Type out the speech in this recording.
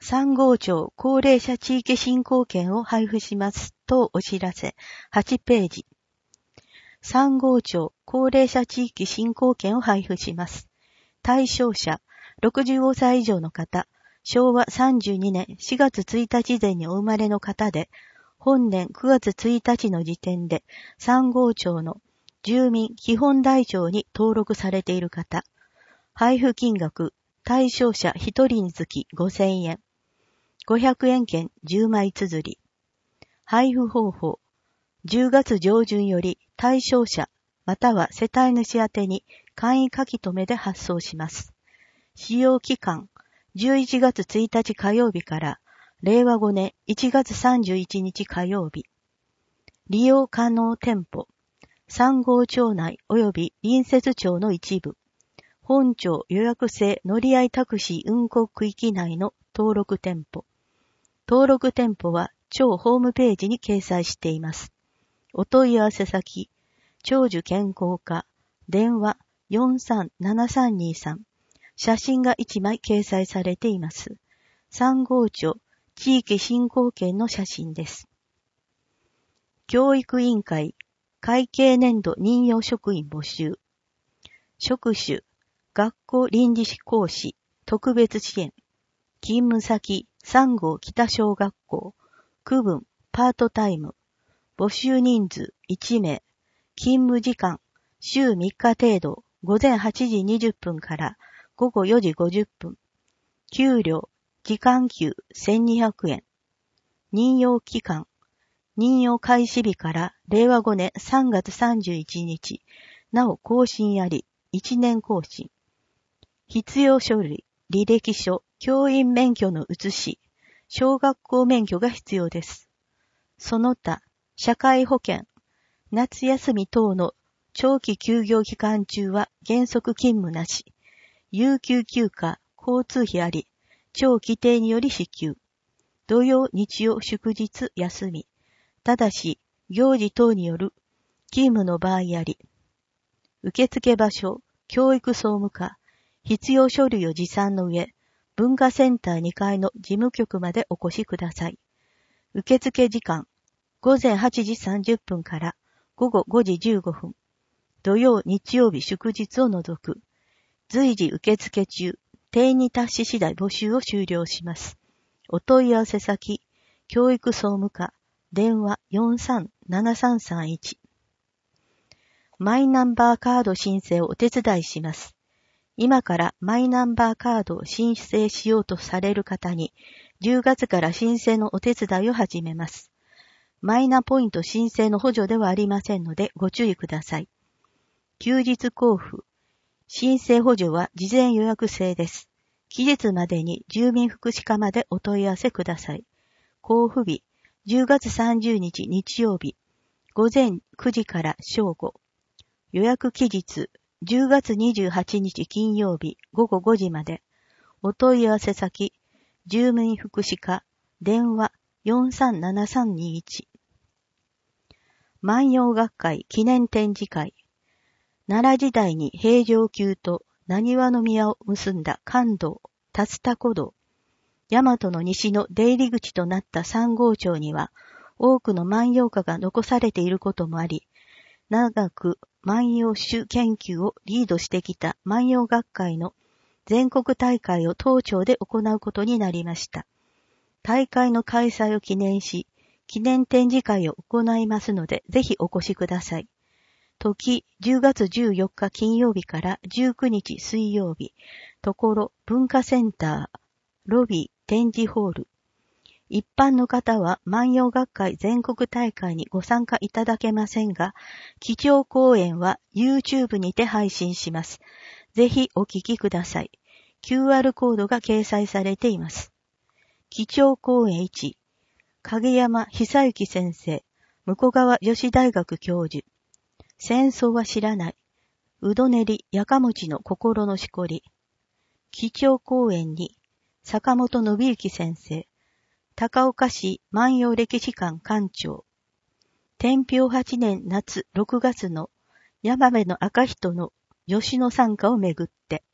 3号町高齢者地域振興券を配布しますとお知らせ8ページ。3号町高齢者地域振興券を配布します。対象者65歳以上の方、昭和32年4月1日前にお生まれの方で、本年9月1日の時点で3号町の住民基本台帳に登録されている方、配布金額、対象者1人につき5000円、500円券10枚綴り。配布方法、10月上旬より対象者または世帯主宛てに簡易書き留めで発送します。使用期間、11月1日火曜日から令和5年1月31日火曜日。利用可能店舗、3号町内及び隣接町の一部。本町予約制乗り合いタクシー運行区域内の登録店舗。登録店舗は町ホームページに掲載しています。お問い合わせ先、長寿健康課、電話437323。写真が1枚掲載されています。3号町地域振興券の写真です。教育委員会、会計年度任用職員募集。職種、学校臨時士講師、特別支援。勤務先、3号北小学校。区分、パートタイム。募集人数、1名。勤務時間、週3日程度、午前8時20分から午後4時50分。給料、時間給1200円。任用期間、任用開始日から令和5年3月31日。なお更新あり、1年更新。必要書類、履歴書、教員免許の写し、小学校免許が必要です。その他、社会保険、夏休み等の長期休業期間中は原則勤務なし、有給休暇、交通費あり、町規定により支給。土曜、日曜、祝日、休み。ただし、行事等による勤務の場合あり。受付場所、教育総務課、必要書類を持参の上、文化センター2階の事務局までお越しください。受付時間、午前8時30分から午後5時15分。土曜、日曜日、祝日を除く。随時受付中、定員に達し次第募集を終了します。お問い合わせ先、教育総務課、電話437331。マイナンバーカード申請をお手伝いします。今からマイナンバーカードを申請しようとされる方に、10月から申請のお手伝いを始めます。マイナポイント申請の補助ではありませんのでご注意ください。休日交付。申請補助は事前予約制です。期日までに住民福祉課までお問い合わせください。交付日、10月30日日曜日、午前9時から正午。予約期日、10月28日金曜日午後5時まで。お問い合わせ先、住民福祉課、電話437321。万葉学会記念展示会。奈良時代に平城宮と難波宮を結んだ関道、竜田古道。大和の西の出入り口となった3号町には、多くの万葉歌が残されていることもあり、長く万葉集研究をリードしてきた万葉学会の全国大会を当町で行うことになりました。大会の開催を記念し、記念展示会を行いますので、ぜひお越しください。時、10月14日金曜日から19日水曜日、ところ文化センター、ロビー、展示ホール。一般の方は万葉学会全国大会にご参加いただけませんが、基調講演は YouTube にて配信します。ぜひお聞きください。QR コードが掲載されています。基調講演1、影山久幸先生、向こう川女子大学教授。戦争は知らない。うどねりやかもちの心のしこり。基調講演に、坂本信之先生。高岡市万葉歴史館館長。天平8年夏6月の山部の赤人の吉野参加をめぐって。